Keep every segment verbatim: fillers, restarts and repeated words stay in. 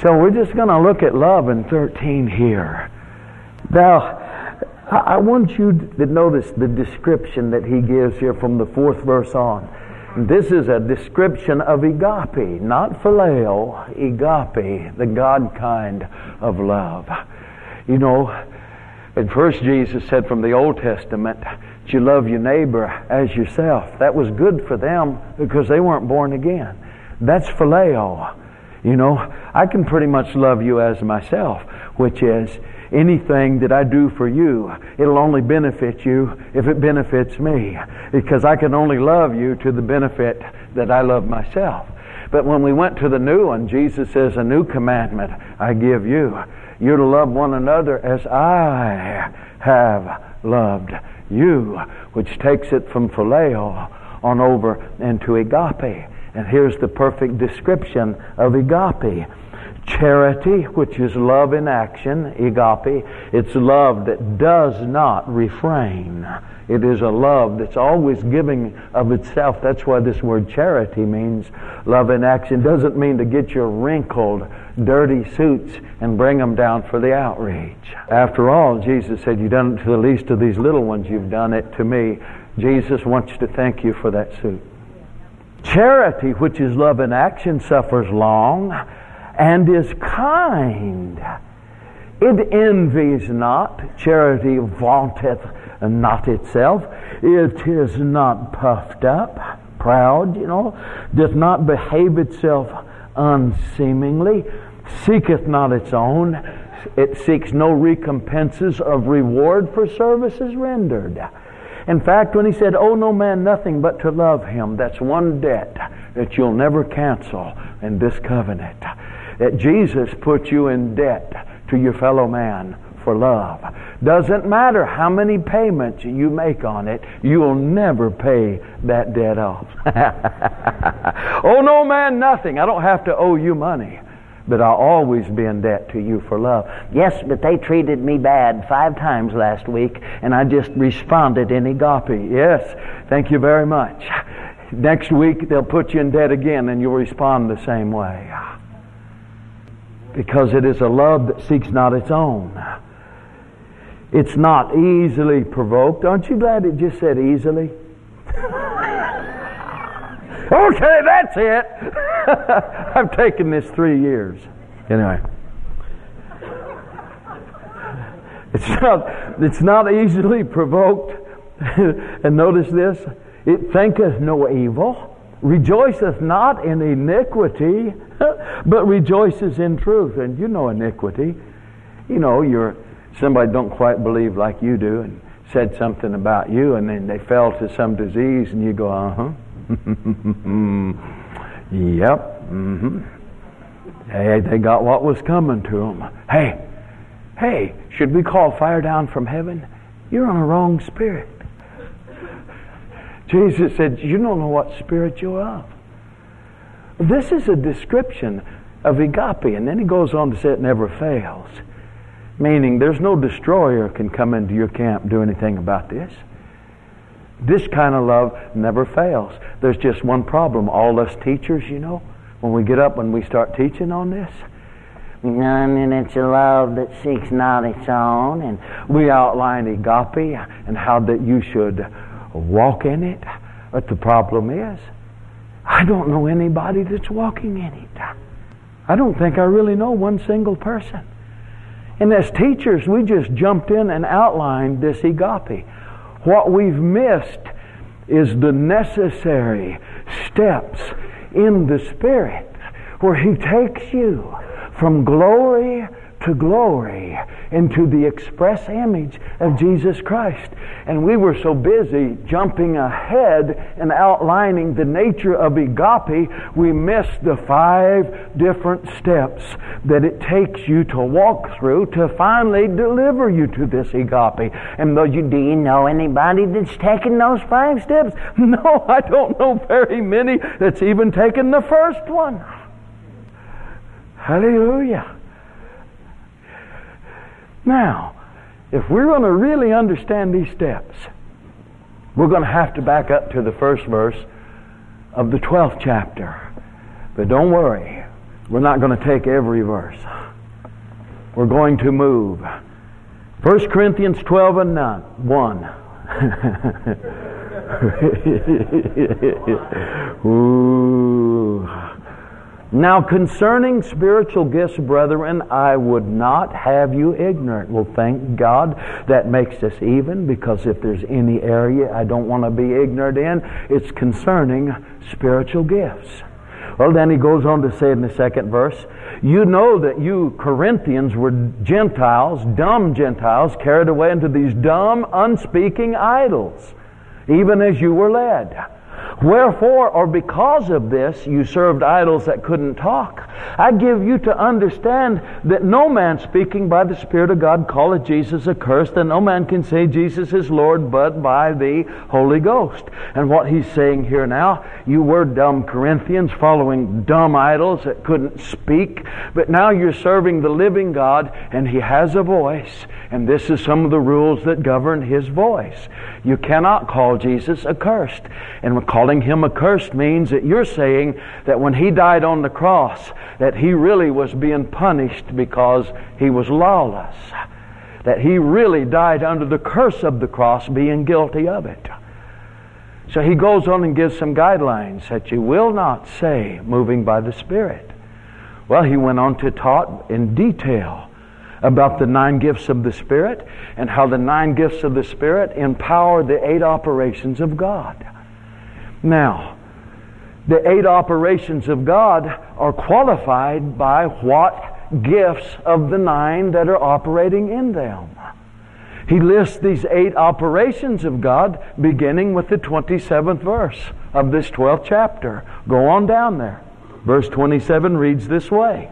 So we're just going to look at love in thirteen here. Now, I want you to notice the description that he gives here from the fourth verse on. This is a description of agape, not phileo, agape, the God kind of love. You know, at first Jesus said from the Old Testament that you love your neighbor as yourself. That was good for them because they weren't born again. That's phileo. You know, I can pretty much love you as myself, which is anything that I do for you, it'll only benefit you if it benefits me, because I can only love you to the benefit that I love myself. But when we went to the new one, Jesus says, a new commandment I give you. You're to love one another as I have loved you, which takes it from phileo on over into agape. And here's the perfect description of agape. Charity, which is love in action, agape, it's love that does not refrain. It is a love that's always giving of itself. That's why this word charity means love in action. Doesn't mean to get your wrinkled, dirty suits and bring them down for the outreach. After all, Jesus said, you've done it to the least of these little ones, you've done it to me. Jesus wants to thank you for that suit. Charity, which is love in action, suffers long and is kind. It envies not. Charity vaunteth not itself. It is not puffed up, proud, you know, doth not behave itself unseemingly, seeketh not its own. It seeks no recompenses of reward for services rendered. In fact, when he said, owe no man nothing but to love him, that's one debt that you'll never cancel in this covenant. That Jesus put you in debt to your fellow man for love. Doesn't matter how many payments you make on it, you'll never pay that debt off. Owe no man nothing. I don't have to owe you money, but I'll always be in debt to you for love. Yes, but they treated me bad five times last week, and I just responded in agape. Yes, thank you very much. Next week, they'll put you in debt again, and you'll respond the same way. Because it is a love that seeks not its own. It's not easily provoked. Aren't you glad it just said easily? Okay, that's it. I've taken this three years. Anyway. It's not, it's not easily provoked. And notice this. It thinketh no evil, rejoiceth not in iniquity, but rejoices in truth. And you know iniquity. You know, you're somebody don't quite believe like you do and said something about you, and then they fell to some disease, and you go, uh-huh. Yep. Mm-hmm. Hey, they got what was coming to them. Hey, hey, should we call fire down from heaven? You're on a wrong spirit. Jesus said, you don't know what spirit you're of. This is a description of agape, and then he goes on to say it never fails. Meaning there's no destroyer can come into your camp and do anything about this. This kind of love never fails. There's just one problem. All us teachers, you know, when we get up and we start teaching on this, and it's a love that seeks not its own, and we outline agape and how that you should walk in it. But the problem is, I don't know anybody that's walking in it. I don't think I really know one single person. And as teachers, we just jumped in and outlined this agape. What we've missed is the necessary steps in the Spirit where He takes you from glory to glory into the express image of Jesus Christ. And we were so busy jumping ahead and outlining the nature of agape, we missed the five different steps that it takes you to walk through to finally deliver you to this agape. And though you, do you know anybody that's taken those five steps? No, I don't know very many that's even taken the first one. Hallelujah. Now, if we're going to really understand these steps, we're going to have to back up to the first verse of the twelfth chapter. But don't worry, We're not going to take every verse. We're going to move. First Corinthians twelve and one. Ooh. Now concerning spiritual gifts, brethren, I would not have you ignorant. Well, thank God that makes us even, because if there's any area I don't want to be ignorant in, it's concerning spiritual gifts. Well, then he goes on to say in the second verse, you know that you Corinthians were Gentiles, dumb Gentiles, carried away into these dumb, unspeaking idols, even as you were led. Wherefore, or because of this, you served idols that couldn't talk. I give you to understand that no man speaking by the Spirit of God calleth Jesus accursed, and no man can say Jesus is Lord but by the Holy Ghost. And what he's saying here now, you were dumb Corinthians following dumb idols that couldn't speak, but now you're serving the living God, and He has a voice, and this is some of the rules that govern His voice. You cannot call Jesus accursed. And calling Him accursed means that you're saying that when He died on the cross, that He really was being punished because He was lawless. That He really died under the curse of the cross, being guilty of it. So he goes on and gives some guidelines that you will not say, moving by the Spirit. Well, he went on to talk in detail about the nine gifts of the Spirit and how the nine gifts of the Spirit empower the eight operations of God. Now, the eight operations of God are qualified by what gifts of the nine that are operating in them. He lists these eight operations of God beginning with the twenty-seventh verse of this twelfth chapter. Go on down there. Verse twenty-seven reads this way.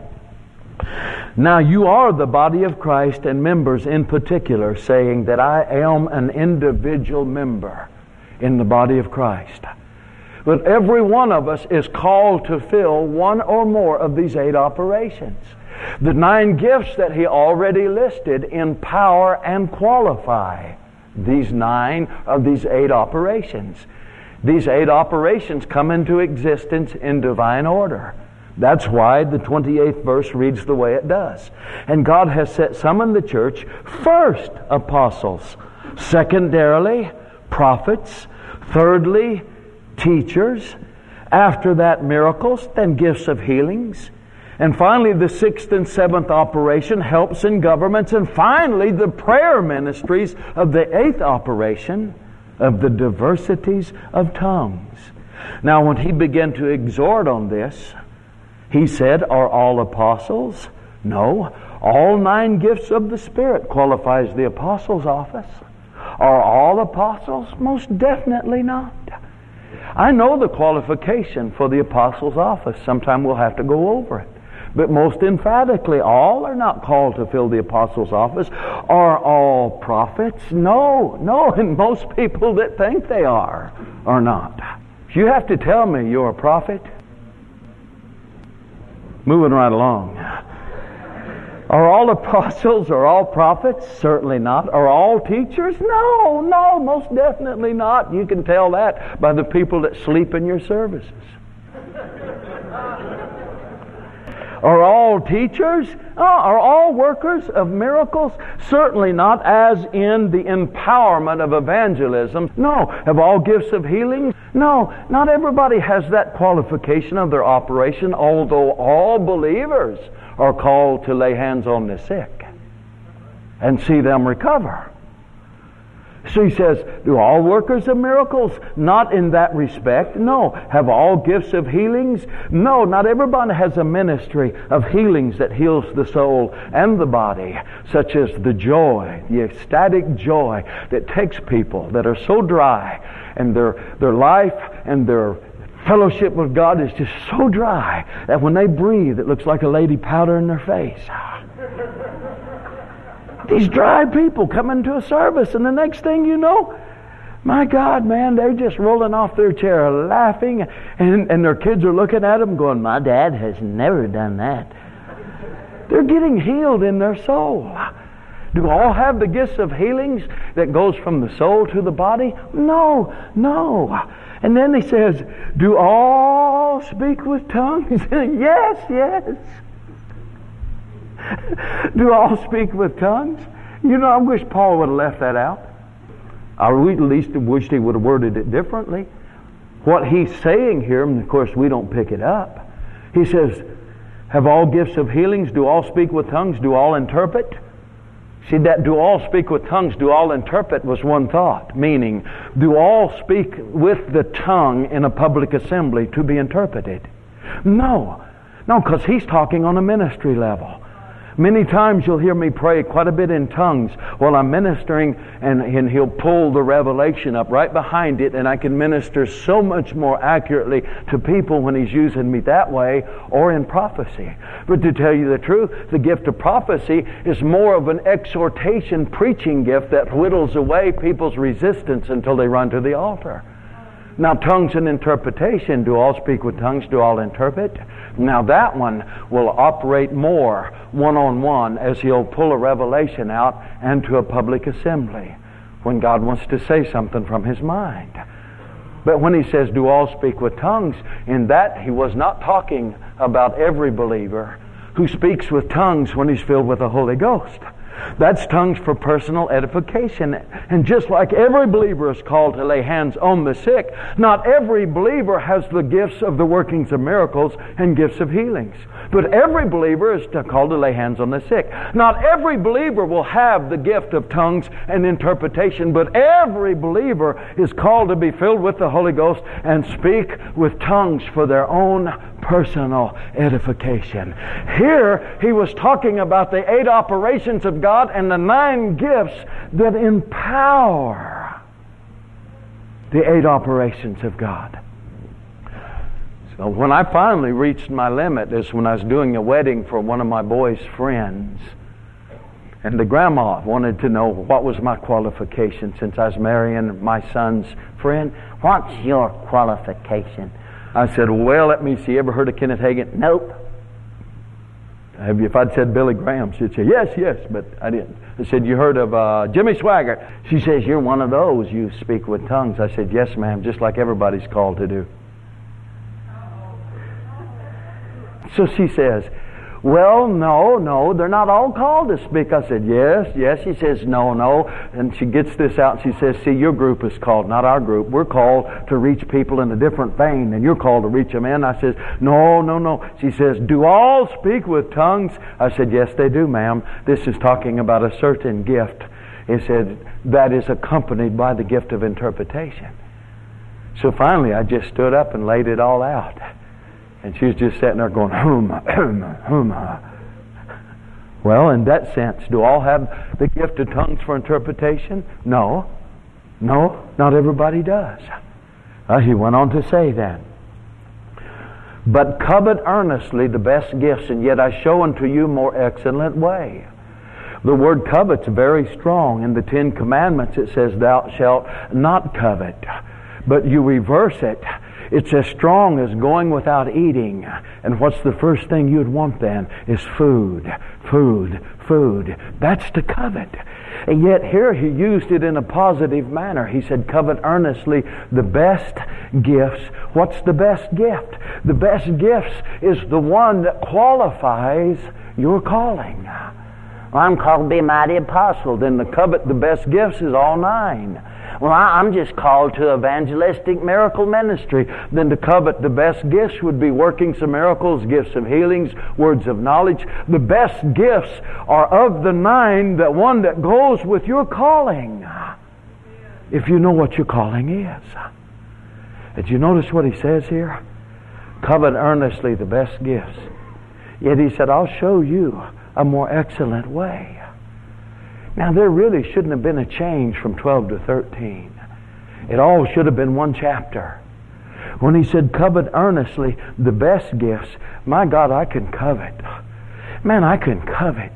Now you are the body of Christ and members in particular, saying that I am an individual member in the body of Christ. But every one of us is called to fill one or more of these eight operations. The nine gifts that he already listed empower and qualify these nine of these eight operations. These eight operations come into existence in divine order. That's why the twenty-eighth verse reads the way it does. And God has set some in the church, first apostles, secondarily prophets, thirdly teachers, after that miracles, then gifts of healings, and finally the sixth and seventh operation, helps in governments, and finally the prayer ministries of the eighth operation of the diversities of tongues. Now when he began to exhort on this, he said, are all apostles? No. All nine gifts of the Spirit qualifies the apostles' office. Are all apostles? Most definitely not. I know the qualification for the apostles' office. Sometime we'll have to go over it. But most emphatically, all are not called to fill the apostles' office. Are all prophets? No, no, and most people that think they are, are not. You have to tell me you're a prophet. Moving right along. Are all apostles or all prophets? Certainly not. Are all teachers? No, no, most definitely not. You can tell that by the people that sleep in your services. Are all teachers? Oh, are all workers of miracles? Certainly not, as in the empowerment of evangelism. No. Have all gifts of healing? No. Not everybody has that qualification of their operation, although all believers are called to lay hands on the sick and see them recover. So he says, do all workers of miracles? Not in that respect. No. Have all gifts of healings? No. Not everybody has a ministry of healings that heals the soul and the body, such as the joy, the ecstatic joy that takes people that are so dry, and their their life and their fellowship with God is just so dry that when they breathe, it looks like a lady powder in their face. These dry people come into a service, and the next thing you know, my God, man, they're just rolling off their chair laughing, and, and their kids are looking at them going, my dad has never done that. They're getting healed in their soul. Do all have the gifts of healings that goes from the soul to the body? No, no. And then he says, do all speak with tongues? Yes, yes. Do all speak with tongues? You know, I wish Paul would have left that out. I at least wished he would have worded it differently. What he's saying here, and of course we don't pick it up, he says, have all gifts of healings? Do all speak with tongues? Do all interpret? See, that do all speak with tongues, do all interpret was one thought, meaning, do all speak with the tongue in a public assembly to be interpreted? No. No, because he's talking on a ministry level. Many times you'll hear me pray quite a bit in tongues while I'm ministering, and, and He'll pull the revelation up right behind it, and I can minister so much more accurately to people when He's using me that way, or in prophecy. But to tell you the truth, the gift of prophecy is more of an exhortation preaching gift that whittles away people's resistance until they run to the altar. Now, tongues and interpretation, do all speak with tongues, do all interpret? Now that one will operate more one-on-one as He'll pull a revelation out and to a public assembly when God wants to say something from His mind. But when He says, do all speak with tongues, in that He was not talking about every believer who speaks with tongues when he's filled with the Holy Ghost. That's tongues for personal edification. And just like every believer is called to lay hands on the sick, not every believer has the gifts of the workings of miracles and gifts of healings. But every believer is called to lay hands on the sick. Not every believer will have the gift of tongues and interpretation, but every believer is called to be filled with the Holy Ghost and speak with tongues for their own personal edification. Here, he was talking about the eight operations of God and the nine gifts that empower the eight operations of God. So when I finally reached my limit is when I was doing a wedding for one of my boys' friends. And the grandma wanted to know what was my qualification since I was marrying my son's friend. What's your qualification? I said, well, let me see. Ever heard of Kenneth Hagin? Nope. Have you, if I'd said Billy Graham, she'd say, yes, yes, but I didn't. I said, you heard of uh, Jimmy Swaggart? She says, you're one of those. You speak with tongues. I said, yes, ma'am, just like everybody's called to do. So she says, well, no, no, they're not all called to speak. I said, yes, yes. She says, no, no. And she gets this out and she says, see, your group is called, not our group. We're called to reach people in a different vein, and you're called to reach them in. I says, no, no, no. She says, do all speak with tongues? I said, yes, they do, ma'am. This is talking about a certain gift. It said, that is accompanied by the gift of interpretation. So finally, I just stood up and laid it all out. And she was just sitting there going, hum, hum, hum. Well, in that sense, do all have the gift of tongues for interpretation? No. No, not everybody does. Uh, he went on to say then, but covet earnestly the best gifts, and yet I show unto you more excellent way. The word covet's very strong. In the Ten Commandments it says, thou shalt not covet. But you reverse it. It's as strong as going without eating. And what's the first thing you'd want then? Is food, food, food. That's to covet. And yet here he used it in a positive manner. He said, covet earnestly the best gifts. What's the best gift? The best gifts is the one that qualifies your calling. Well, I'm called to be a mighty apostle. Then the covet the best gifts is all nine. Well, I'm just called to evangelistic miracle ministry. Then to covet the best gifts would be working some miracles, gifts of healings, words of knowledge. The best gifts are of the nine, the one that goes with your calling. If you know what your calling is. Did you notice what he says here? Covet earnestly the best gifts. Yet he said, I'll show you a more excellent way. Now, there really shouldn't have been a change from twelve to thirteen. It all should have been one chapter. When he said, covet earnestly the best gifts, my God, I can covet. Man, I can covet.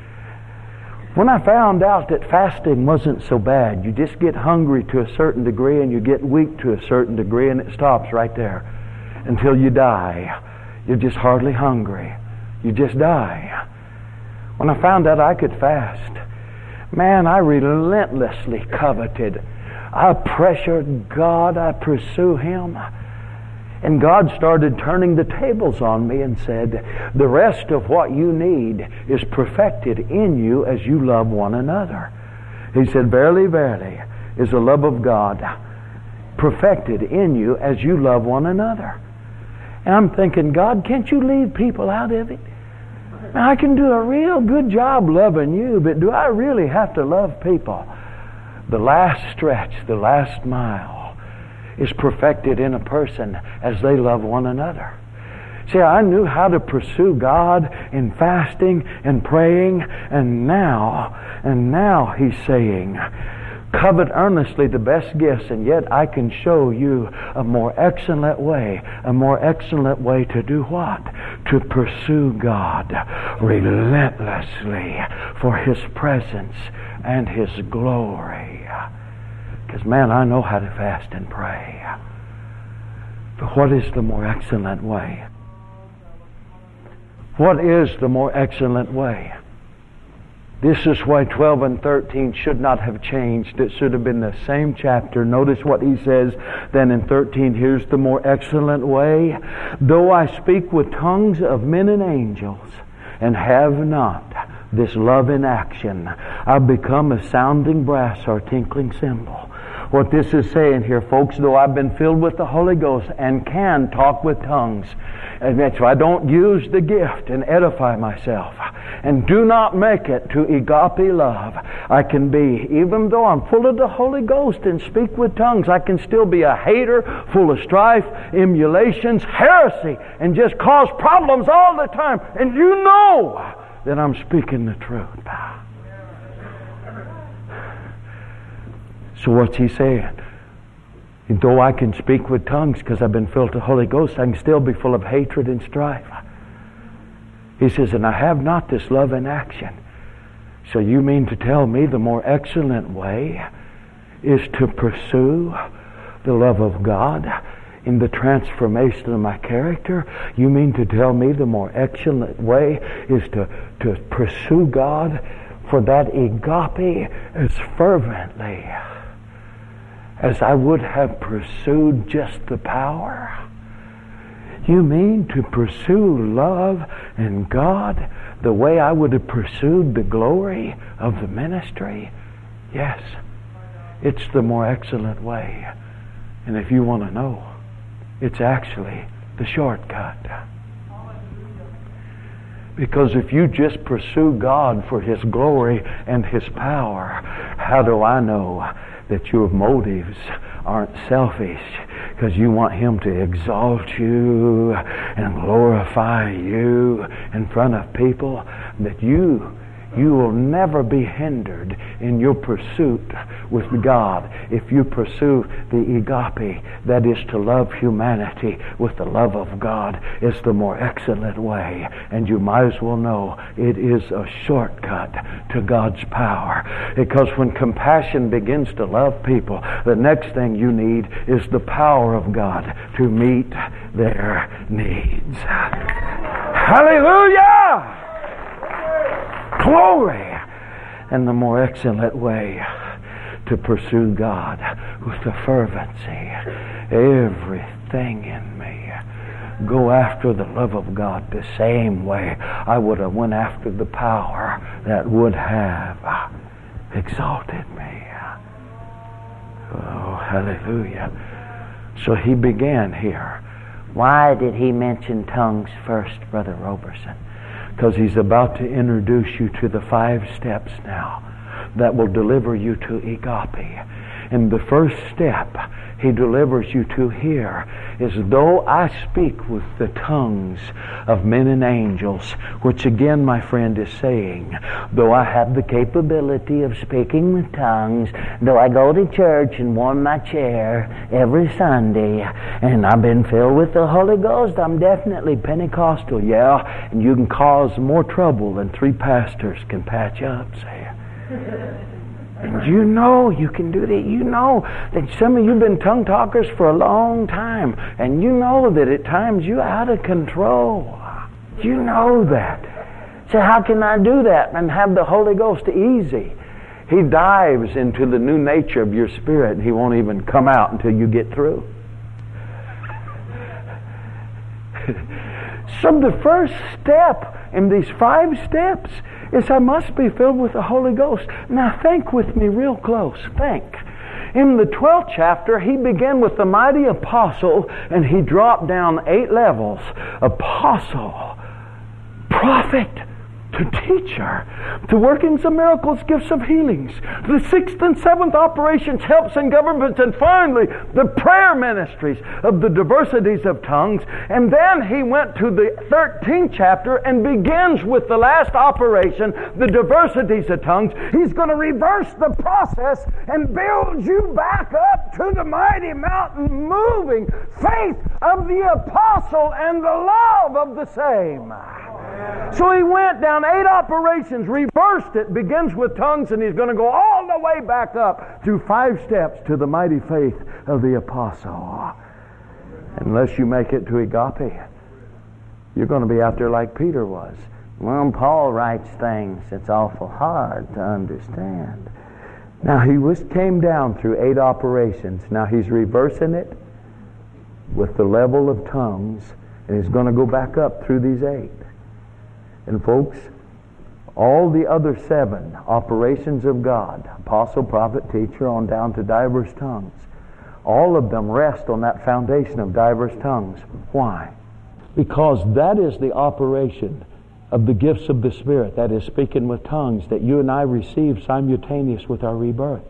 When I found out that fasting wasn't so bad, you just get hungry to a certain degree and you get weak to a certain degree, and it stops right there until you die. You're just hardly hungry. You just die. When I found out I could fast, Man, I relentlessly coveted. I pressured God. I pursue Him. And God started turning the tables on me and said, the rest of what you need is perfected in you as you love one another. He said, verily, verily, is the love of God perfected in you as you love one another. And I'm thinking, God, can't you leave people out of it? I can do a real good job loving you, but do I really have to love people? The last stretch, the last mile, is perfected in a person as they love one another. See, I knew how to pursue God in fasting and praying, and now, and now He's saying, covet earnestly the best gifts, and yet I can show you a more excellent way, a more excellent way to do what? To pursue God relentlessly for His presence and His glory. Because, man, I know how to fast and pray. But what is the more excellent way? What is the more excellent way? This is why twelve and thirteen should not have changed. It should have been the same chapter. Notice what he says then in thirteen. Here's the more excellent way. Though I speak with tongues of men and angels and have not this love in action, I've become a sounding brass or tinkling cymbal. What this is saying here, folks, though I've been filled with the Holy Ghost and can talk with tongues, and that's why I don't use the gift and edify myself, and do not make it to agape love, I can be, even though I'm full of the Holy Ghost and speak with tongues, I can still be a hater, full of strife, emulations, heresy, and just cause problems all the time. And you know that I'm speaking the truth. So what's he saying? And though I can speak with tongues because I've been filled with the Holy Ghost, I can still be full of hatred and strife. He says, and I have not this love in action. So you mean to tell me the more excellent way is to pursue the love of God in the transformation of my character? You mean to tell me the more excellent way is to, to pursue God for that agape as fervently as I would have pursued just the power? You mean to pursue love and God the way I would have pursued the glory of the ministry? Yes, it's the more excellent way. And if you want to know, it's actually the shortcut. Because if you just pursue God for His glory and His power, how do I know that your motives aren't selfish because you want Him to exalt you and glorify you in front of people? That you you will never be hindered in your pursuit with God if you pursue the agape, that is to love humanity with the love of God, is the more excellent way. And you might as well know it is a shortcut to God's power. Because when compassion begins to love people, the next thing you need is the power of God to meet their needs. Hallelujah! Glory! And the more excellent way to pursue God with the fervency, everything in me, go after the love of God the same way I would have went after the power that would have exalted me. Oh, hallelujah. So he began here. Why did he mention tongues first, Brother Roberson? Because he's about to introduce you to the five steps now that will deliver you to agape. And the first step he delivers you to here is, though I speak with the tongues of men and angels, which again, my friend, is saying, though I have the capability of speaking with tongues, though I go to church and warm my chair every Sunday, and I've been filled with the Holy Ghost, I'm definitely Pentecostal, yeah, and you can cause more trouble than three pastors can patch up, say. And you know you can do that. You know that some of you have been tongue talkers for a long time. And you know that at times you're out of control. You know that. So how can I do that and have the Holy Ghost easy? He dives into the new nature of your spirit, and He won't even come out until you get through. So the first step in these five steps is I must be filled with the Holy Ghost. Now think with me real close. Think. In the twelfth chapter, he began with the mighty apostle, and he dropped down eight levels. Apostle, prophet, to teacher, to workings of miracles, gifts of healings, the sixth and seventh operations, helps and governments, and finally the prayer ministries of the diversities of tongues. And then he went to the thirteenth chapter and begins with the last operation, the diversities of tongues. He's going to reverse the process and build you back up to the mighty mountain moving faith of the apostle and the love of the same. So he went down eight operations, reversed it, begins with tongues, and he's going to go all the way back up through five steps to the mighty faith of the apostle. Unless you make it to agape, you're going to be out there like Peter was. Well, Paul writes things that's awful hard to understand. Now he was came down through eight operations. Now he's reversing it with the level of tongues, and he's going to go back up through these eight. And folks, all the other seven operations of God, apostle, prophet, teacher, on down to diverse tongues, all of them rest on that foundation of diverse tongues. Why? Because that is the operation of the gifts of the Spirit, that is speaking with tongues, that you and I receive simultaneous with our rebirth.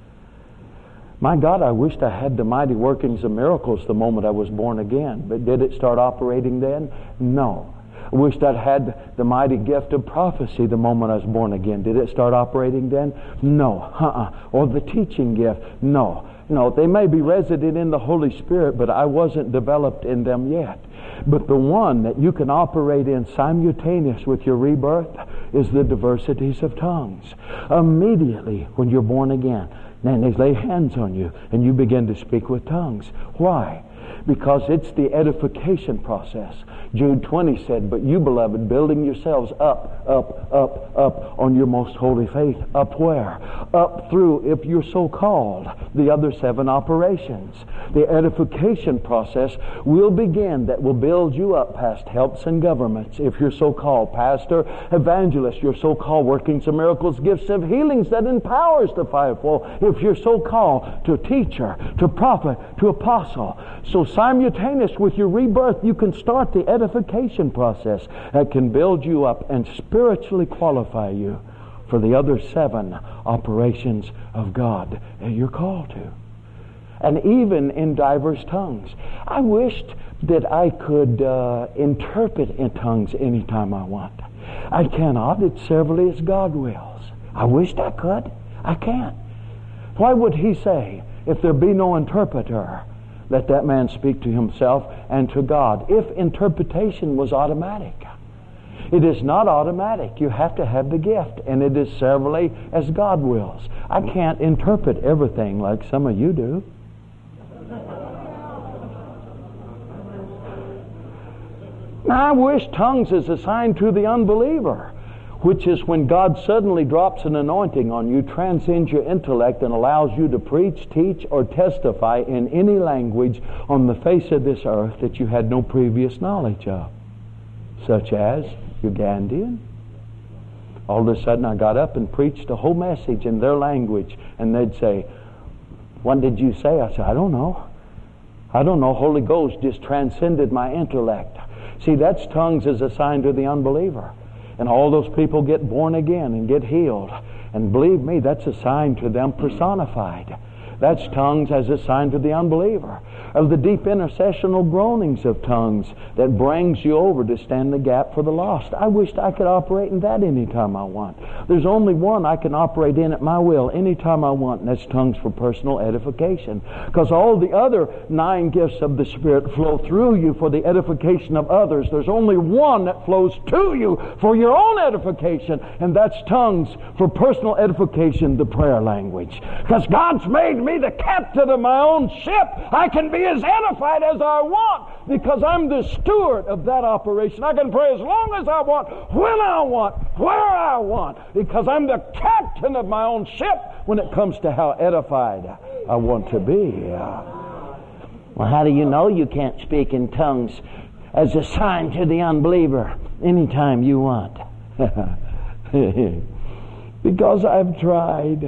My God, I wished I had the mighty workings of miracles the moment I was born again. But did it start operating then? No. I wished I'd had the mighty gift of prophecy the moment I was born again. Did it start operating then? No. Uh-uh. Or the teaching gift? No. No, they may be resident in the Holy Spirit, but I wasn't developed in them yet. But the one that you can operate in simultaneous with your rebirth is the diversities of tongues. Immediately when you're born again, then they lay hands on you and you begin to speak with tongues. Why? Because it's the edification process. Jude twenty said, but you, beloved, building yourselves up, up, up, up on your most holy faith. Up where? Up through, if you're so called, the other seven operations. The edification process will begin that will build you up past helps and governments. If you're so called, pastor, evangelist, you're so called, workings of miracles, gifts of healings that empowers the fivefold. If you're so called, to teacher, to prophet, to apostle. So simultaneous with your rebirth, you can start the edification process that can build you up and spiritually qualify you for the other seven operations of God that you're called to. And even in diverse tongues. I wished that I could uh, interpret in tongues anytime I want. I cannot. It's severally as God wills. I wished I could. I can't. Why would He say, if there be no interpreter, let that man speak to himself and to God? If interpretation was automatic. It is not automatic. You have to have the gift, and it is severally as God wills. I can't interpret everything like some of you do. Now, I wish tongues is assigned to the unbeliever, which is when God suddenly drops an anointing on you, transcends your intellect, and allows you to preach, teach, or testify in any language on the face of this earth that you had no previous knowledge of, such as Ugandan. All of a sudden I got up and preached a whole message in their language, and they'd say, what did you say? I said, I don't know. I don't know. Holy Ghost just transcended my intellect. See, that's tongues is assigned to the unbeliever. And all those people get born again and get healed. And believe me, that's assigned to them personified. That's tongues as assigned to the unbeliever. Of the deep intercessional groanings of tongues that brings you over to stand the gap for the lost. I wished I could operate in that anytime I want. There's only one I can operate in at my will anytime I want, and that's tongues for personal edification. Because all the other nine gifts of the Spirit flow through you for the edification of others. There's only one that flows to you for your own edification, and that's tongues for personal edification, the prayer language. Because God's made me be the captain of my own ship. I can be as edified as I want because I'm the steward of that operation. I can pray as long as I want, when I want, where I want, because I'm the captain of my own ship when it comes to how edified I want to be. Well, how do you know you can't speak in tongues as a sign to the unbeliever anytime you want? Because I've tried.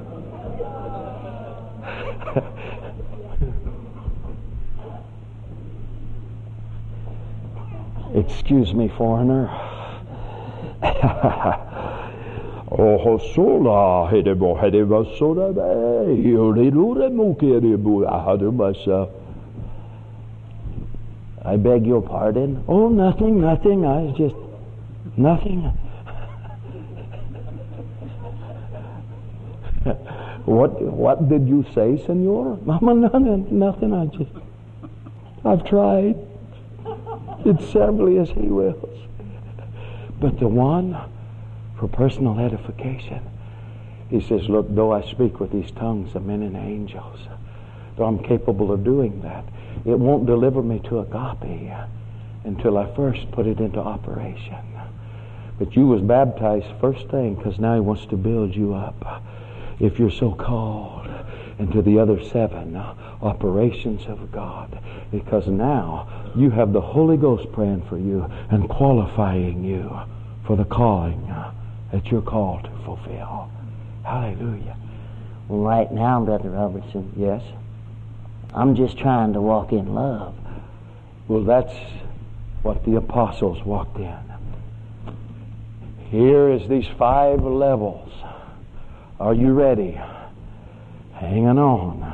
Excuse me, foreigner. Oh, sola, hedebo, hedebo, soda, yoridure, mukeribu, ahadumasa. I beg your pardon? Oh, nothing, nothing. I just, nothing. What what did you say, senor? Mama, nothing, nothing. I just, I've tried. It's simply as He wills. But the one for personal edification, He says, look, though I speak with these tongues of men and angels, though I'm capable of doing that, it won't deliver me to agape until I first put it into operation. But you was baptized first thing because now He wants to build you up, if you're so called, into the other seven operations of God, because now you have the Holy Ghost praying for you and qualifying you for the calling that you're called to fulfill. Hallelujah. Well, right now, Brother Robertson, Yes? I'm just trying to walk in love. Well, that's what the apostles walked in. Here is these five levels. Are you ready? Hanging on.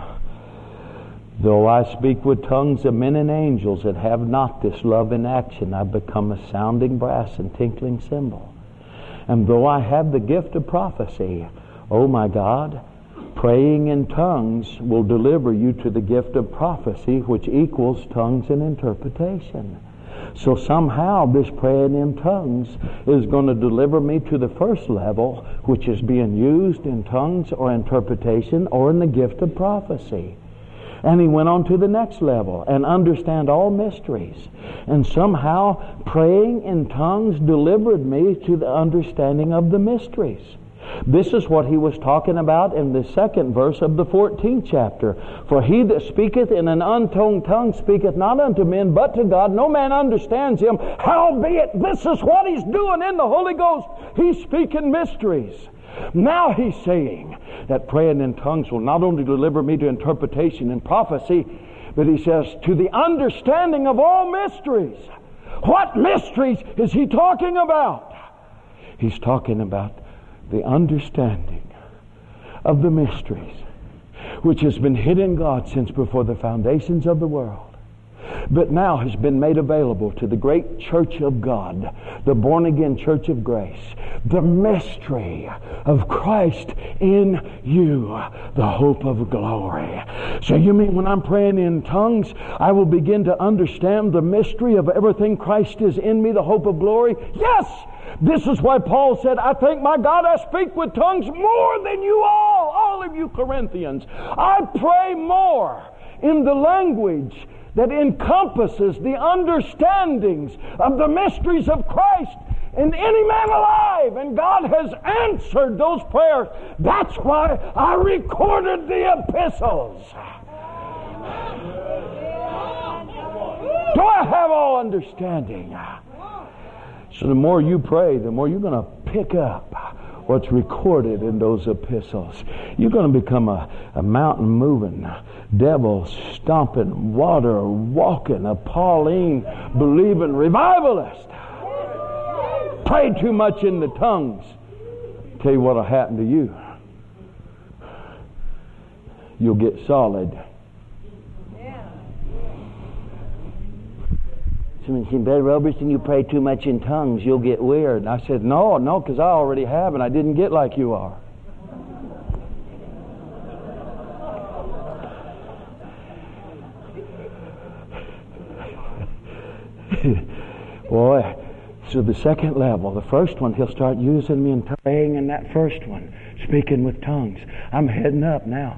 Though I speak with tongues of men and angels and have not this love in action, I become a sounding brass and tinkling cymbal. And though I have the gift of prophecy, oh my God, praying in tongues will deliver you to the gift of prophecy, which equals tongues and interpretation. So somehow this praying in tongues is going to deliver me to the first level, which is being used in tongues or interpretation or in the gift of prophecy. And he went on to the next level and understand all mysteries. And somehow praying in tongues delivered me to the understanding of the mysteries. This is what he was talking about in the second verse of the fourteenth chapter. For he that speaketh in an unknown tongue speaketh not unto men, but to God. No man understands him. Howbeit, this is what he's doing in the Holy Ghost. He's speaking mysteries. Now he's saying that praying in tongues will not only deliver me to interpretation and prophecy, but he says to the understanding of all mysteries. What mysteries is he talking about? He's talking about the understanding of the mysteries which has been hid in God since before the foundations of the world, but now has been made available to the great church of God, the born-again church of grace, the mystery of Christ in you, the hope of glory. So you mean when I'm praying in tongues, I will begin to understand the mystery of everything Christ is in me, the hope of glory? Yes! This is why Paul said, I thank my God I speak with tongues more than you all, all of you Corinthians. I pray more in the language that encompasses the understandings of the mysteries of Christ in any man alive. And God has answered those prayers. That's why I recorded the epistles. Do I have all understanding? So the more you pray, the more you're going to pick up what's recorded in those epistles. You're going to become a, a mountain-moving, devil-stomping, water-walking, a Pauline-believing revivalist. Pray too much in the tongues. Tell you what'll happen to you. You'll get solid. Brother Robertson, you pray too much in tongues, you'll get weird. And I said, no, no, because I already have, and I didn't get like you are. Boy, so the second level, the first one, he'll start using me and praying in that first one, speaking with tongues. I'm heading up now.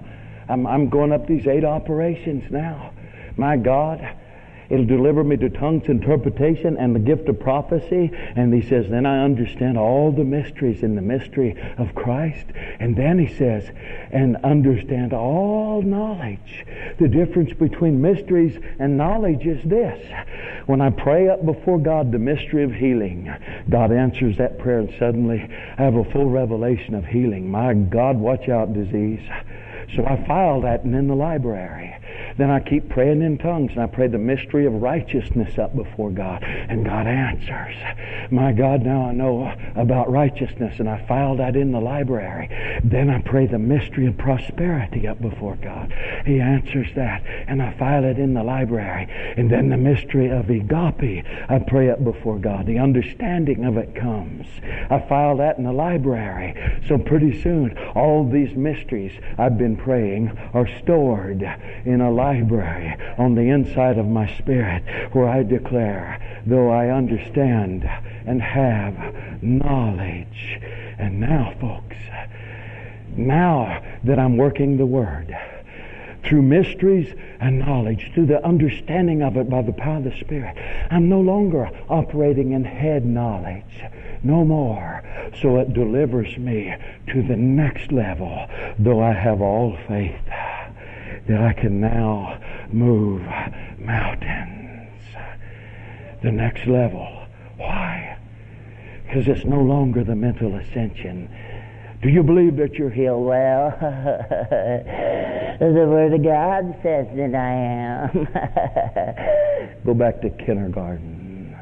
I'm, I'm going up these eight operations now. My God, it'll deliver me to tongues, interpretation, and the gift of prophecy. And he says, then I understand all the mysteries in the mystery of Christ. And then he says, and understand all knowledge. The difference between mysteries and knowledge is this. When I pray up before God the mystery of healing, God answers that prayer, and suddenly I have a full revelation of healing. My God, watch out, disease. So I file that in the library. Then I keep praying in tongues, and I pray the mystery of righteousness up before God, and God answers. My God, now I know about righteousness, and I file that in the library. Then I pray the mystery of prosperity up before God. He answers that, and I file it in the library. And then the mystery of agape, I pray up before God. The understanding of it comes. I file that in the library. So pretty soon, all these mysteries I've been praying are stored in a library on the inside of my spirit, where I declare, though I understand and have knowledge. And now, folks, now that I'm working the Word, through mysteries and knowledge, through the understanding of it by the power of the Spirit, I'm no longer operating in head knowledge. No more. So it delivers me to the next level, though I have all faith, that I can now move mountains. The next level. Why? Because it's no longer the mental ascension. Do you believe that you're healed? Well, the Word of God says that I am. Go back to kindergarten.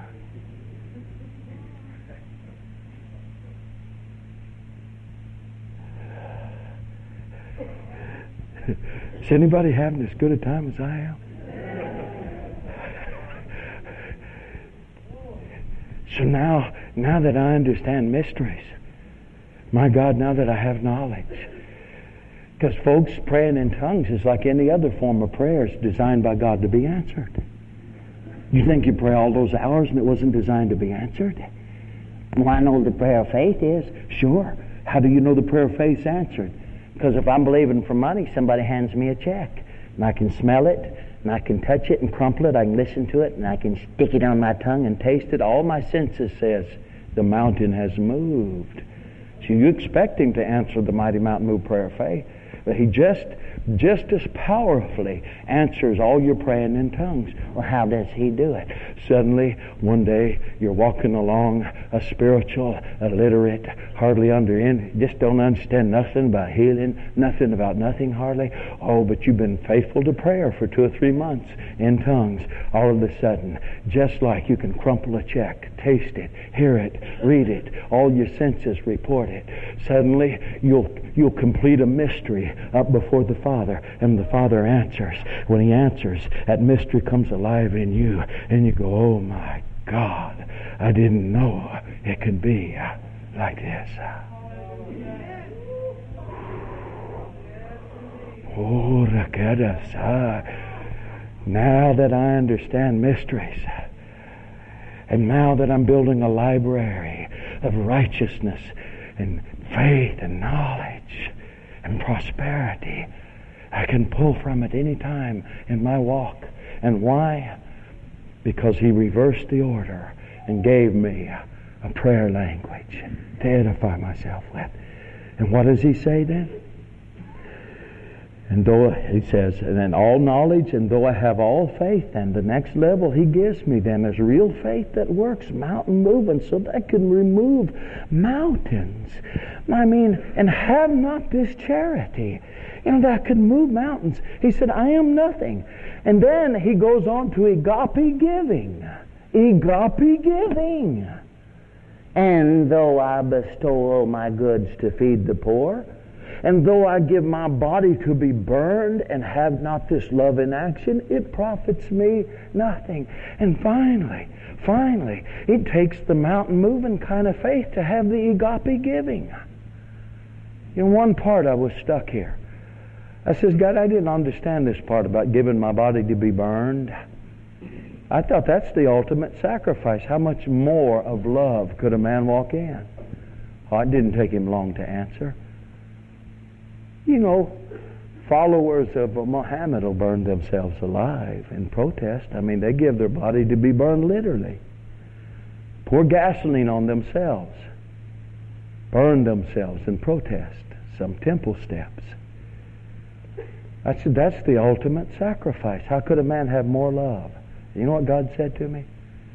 Is anybody having as good a time as I am? So now, now that I understand mysteries, my God, now that I have knowledge, because folks, praying in tongues is like any other form of prayer. It's designed by God to be answered. You think you pray all those hours and it wasn't designed to be answered? Well, I know what the prayer of faith is. Sure. How do you know the prayer of faith's answered? Because if I'm believing for money, somebody hands me a check, and I can smell it, and I can touch it and crumple it, I can listen to it, and I can stick it on my tongue and taste it. All my senses says the mountain has moved. So you expect Him to answer the mighty mountain move prayer of faith, but He just just as powerfully answers all your praying in tongues. Well, how does He do it? Suddenly, one day, you're walking along, a spiritual, illiterate, hardly under in, just don't understand nothing about healing, nothing about nothing hardly. Oh, but you've been faithful to prayer for two or three months in tongues. All of a sudden, just like you can crumple a check, taste it, hear it, read it, all your senses report it. Suddenly, you'll you'll complete a mystery up before the Father, and the Father answers. When He answers, that mystery comes alive in you, and you go, oh my God, I didn't know it could be like this. Oh, now that I understand mysteries, and now that I'm building a library of righteousness and faith and knowledge and prosperity, I can pull from it any time in my walk. And why? Because He reversed the order and gave me a prayer language to edify myself with. And what does He say then? And though, He says, and then all knowledge, and though I have all faith, and the next level He gives me then is real faith that works, mountain moving, so that can remove mountains. I mean, and have not this charity, you know, that could move mountains. He said, I am nothing. And then He goes on to agape giving. Agape giving. And though I bestow all my goods to feed the poor, and though I give my body to be burned and have not this love in action, it profits me nothing. And finally, finally, it takes the mountain moving kind of faith to have the agape giving. In one part I was stuck here. I says, God, I didn't understand this part about giving my body to be burned. I thought that's the ultimate sacrifice. How much more of love could a man walk in? Oh, it didn't take him long to answer. You know, followers of Muhammad will burn themselves alive in protest. I mean, they give their body to be burned literally. Pour gasoline on themselves. Burn themselves in protest. Some temple steps. That's, that's the ultimate sacrifice. How could a man have more love? You know what God said to me?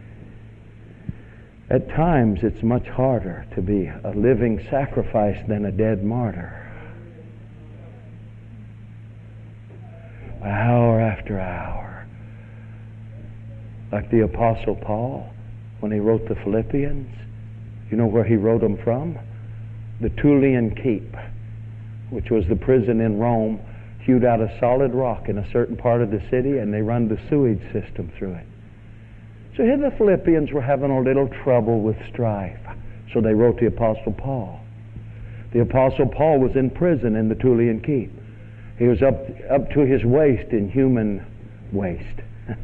At times it's much harder to be a living sacrifice than a dead martyr. Hour after hour. Like the Apostle Paul, when he wrote the Philippians, you know where he wrote them from? The Tullian Keep, which was the prison in Rome, hewed out a solid rock in a certain part of the city, and they run the sewage system through it. So here the Philippians were having a little trouble with strife. So they wrote the Apostle Paul. The Apostle Paul was in prison in the Tullian Keep. He was up up to his waist in human waste.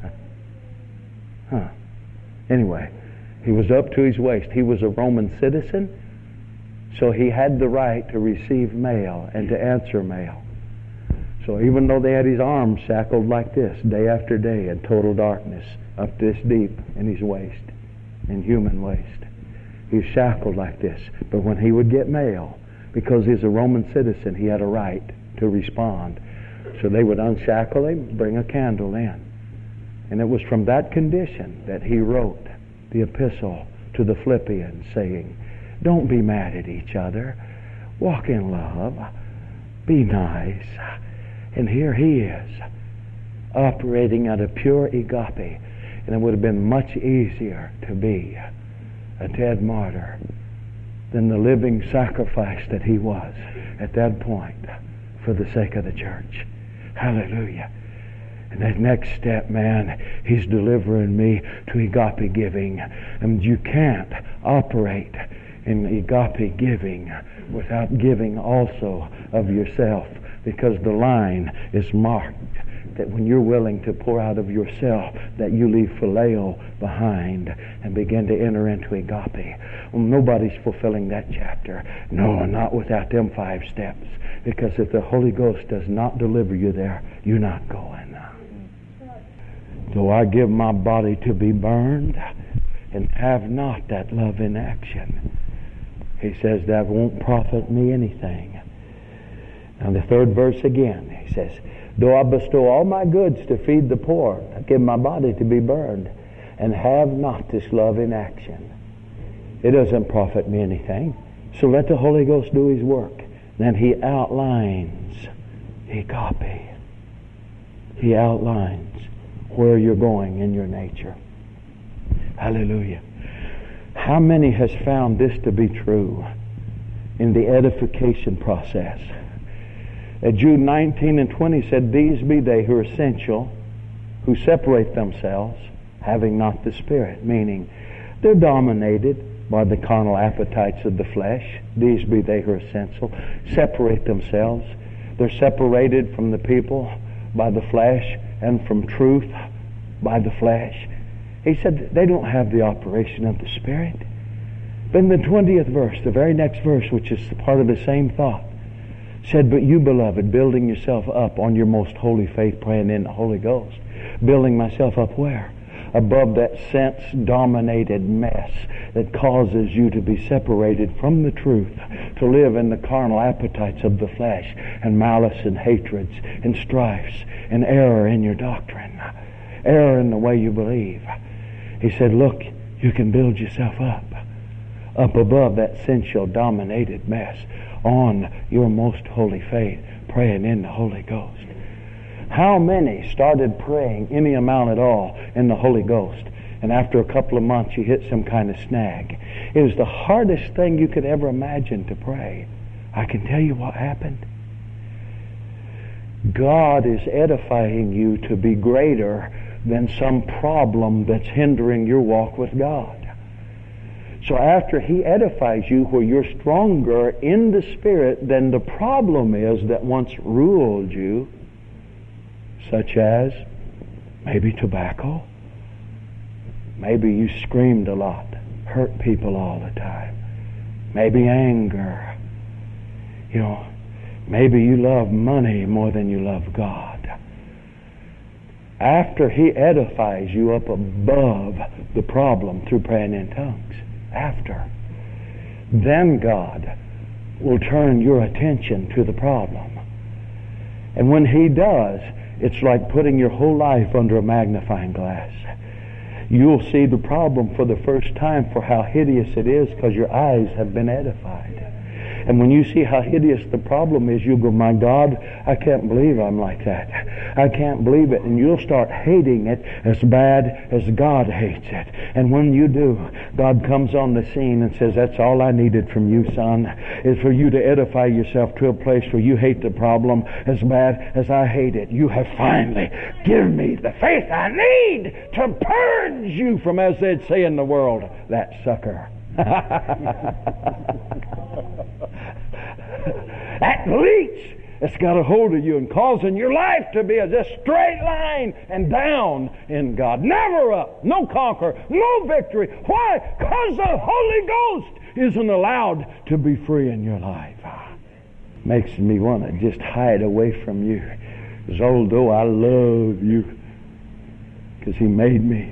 huh. Anyway, he was up to his waist. He was a Roman citizen, so he had the right to receive mail and to answer mail. So even though they had his arms shackled like this, day after day in total darkness, up this deep in his waist, in human waste, he was shackled like this. But when he would get mail, because he's a Roman citizen, he had a right to respond. So they would unshackle him, bring a candle in. And it was from that condition that he wrote the epistle to the Philippians, saying, don't be mad at each other. Walk in love. Be nice. And here he is, operating out of pure agape. And it would have been much easier to be a dead martyr than the living sacrifice that he was at that point for the sake of the church. Hallelujah. And that next step, man, he's delivering me to agape giving. And you can't operate in agape giving without giving also of yourself, because the line is marked that when you're willing to pour out of yourself, that you leave phileo behind and begin to enter into agape. Well, nobody's fulfilling that chapter. No, not without them five steps. Because if the Holy Ghost does not deliver you there, you're not going. So I give my body to be burned and have not that love in action. He says that won't profit me anything. Now the third verse again, he says, though I bestow all my goods to feed the poor, I give my body to be burned, and have not this love in action. It doesn't profit me anything. So let the Holy Ghost do his work. Then he outlines agape. He outlines where you're going in your nature. Hallelujah. How many has found this to be true in the edification process? At Jude nineteen and twenty said, these be they who are essential, who separate themselves, having not the Spirit. Meaning, they're dominated by the carnal appetites of the flesh. These be they who are essential. Separate themselves. They're separated from the people by the flesh and from truth by the flesh. He said they don't have the operation of the Spirit. But in the twentieth verse, the very next verse, which is part of the same thought, said, but you, beloved, building yourself up on your most holy faith, praying in the Holy Ghost. Building myself up where? Above that sense-dominated mess that causes you to be separated from the truth, to live in the carnal appetites of the flesh, and malice and hatreds and strifes and error in your doctrine, error in the way you believe. He said, look, you can build yourself up, up above that sensual-dominated mess, on your most holy faith, praying in the Holy Ghost. How many started praying any amount at all in the Holy Ghost, and after a couple of months you hit some kind of snag? It was the hardest thing you could ever imagine to pray. I can tell you what happened. God is edifying you to be greater than some problem that's hindering your walk with God. So after he edifies you where you're stronger in the Spirit than the problem is that once ruled you, such as maybe tobacco, maybe you screamed a lot, hurt people all the time, maybe anger, you know, Maybe you love money more than you love God. After He edifies you up above the problem through praying in tongues, after, then God will turn your attention to the problem. And when He does, it's like putting your whole life under a magnifying glass. You'll see the problem for the first time for how hideous it is, because your eyes have been edified. And when you see how hideous the problem is, you'll go, my God, I can't believe I'm like that. I can't believe it. And you'll start hating it as bad as God hates it. And when you do, God comes on the scene and says, that's all I needed from you, son, is for you to edify yourself to a place where you hate the problem as bad as I hate it. You have finally given me the faith I need to purge you from, as they'd say in the world, that sucker. That leech that's got a hold of you and causing your life to be a just straight line and down in God. Never up, no conquer, no victory. Why? Because the Holy Ghost isn't allowed to be free in your life. Makes me want to just hide away from you. Because although I love you, because He made me.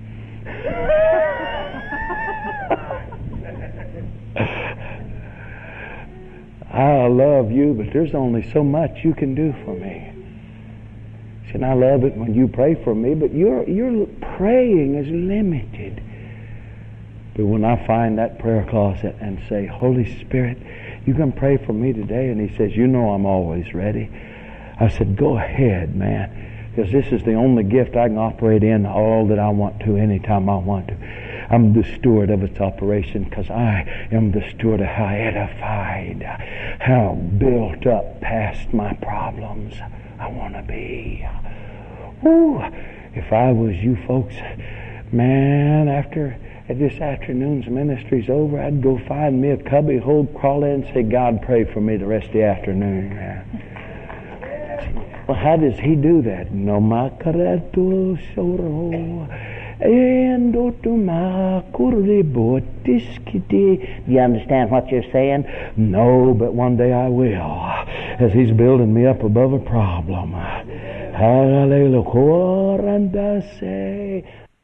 I love you, but there's only so much you can do for me. And I love it when you pray for me, but your your praying is limited. But when I find that prayer closet and say, Holy Spirit, you can pray for me today, and He says, you know I'm always ready. I said, go ahead, man, because this is the only gift I can operate in all that I want to, anytime I want to. I'm the steward of its operation, because I am the steward of how edified, how built up past my problems I want to be. Ooh, if I was you folks, man, after this afternoon's ministry's over, I'd go find me a cubby hole, crawl in and say, God, pray for me the rest of the afternoon. Well, how does He do that? No makarato soro. Do you understand what you're saying? No, but one day I will, as He's building me up above a problem. Hallelujah.